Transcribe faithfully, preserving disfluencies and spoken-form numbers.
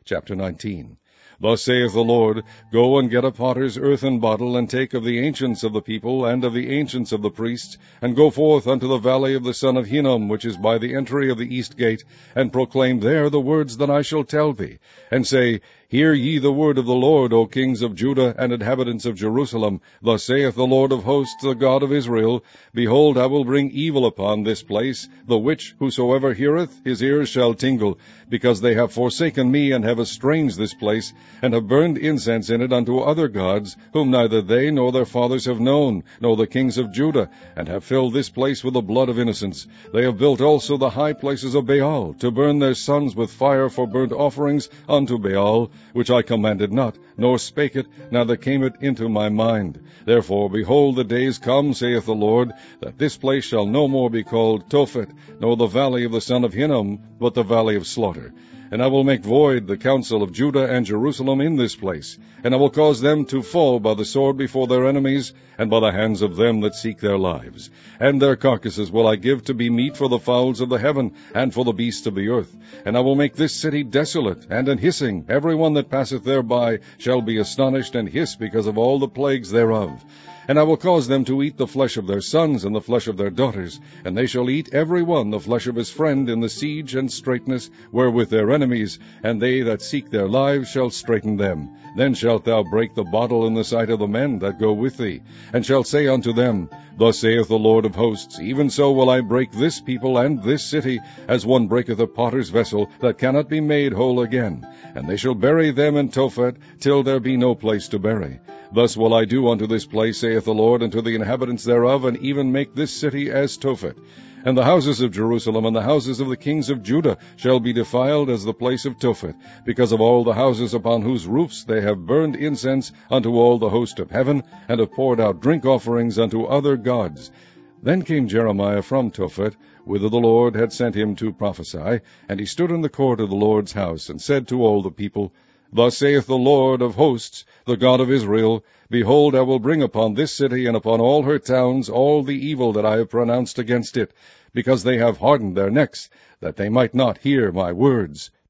Chapter nineteen. Thus saith the Lord, Go and get a potter's earthen bottle, and take of the ancients of the people, and of the ancients of the priests, and go forth unto the valley of the son of Hinnom, which is by the entry of the east gate, and proclaim there the words that I shall tell thee, and say, Hear ye the word of the Lord, O kings of Judah and inhabitants of Jerusalem. Thus saith the Lord of hosts, the God of Israel, Behold, I will bring evil upon this place, the which whosoever heareth, his ears shall tingle, because they have forsaken me, and have estranged this place, and have burned incense in it unto other gods, whom neither they nor their fathers have known, nor the kings of Judah, and have filled this place with the blood of innocents. They have built also the high places of Baal, to burn their sons with fire for burnt offerings unto Baal, which I commanded not, nor spake it, neither came it into my mind. Therefore, behold, the days come, saith the Lord, that this place shall no more be called Tophet, nor the valley of the son of Hinnom, but the valley of slaughter. And I will make void the counsel of Judah and Jerusalem in this place, and I will cause them to fall by the sword before their enemies, and by the hands of them that seek their lives. And their carcasses will I give to be meat for the fowls of the heaven, and for the beasts of the earth. And I will make this city desolate, and an hissing. Every one that passeth thereby shall be astonished, and hiss because of all the plagues thereof. And I will cause them to eat the flesh of their sons, and the flesh of their daughters, and they shall eat every one the flesh of his friend in the siege and straitness wherewith their enemies, and they that seek their lives shall straiten them. Then shalt thou break the bottle in the sight of the men that go with thee, and shalt say unto them, Thus saith the Lord of hosts, Even so will I break this people and this city, as one breaketh a potter's vessel, that cannot be made whole again. And they shall bury them in Tophet, till there be no place to bury. Thus will I do unto this place, saith the Lord, and to the inhabitants thereof, and even make this city as Tophet. And the houses of Jerusalem and the houses of the kings of Judah shall be defiled as the place of Tophet, because of all the houses upon whose roofs they have burned incense unto all the host of heaven, and have poured out drink offerings unto other gods. Then came Jeremiah from Tophet, whither the Lord had sent him to prophesy, and he stood in the court of the Lord's house, and said to all the people, Thus saith the Lord of hosts, the God of Israel, Behold, I will bring upon this city and upon all her towns all the evil that I have pronounced against it, because they have hardened their necks, that they might not hear my words.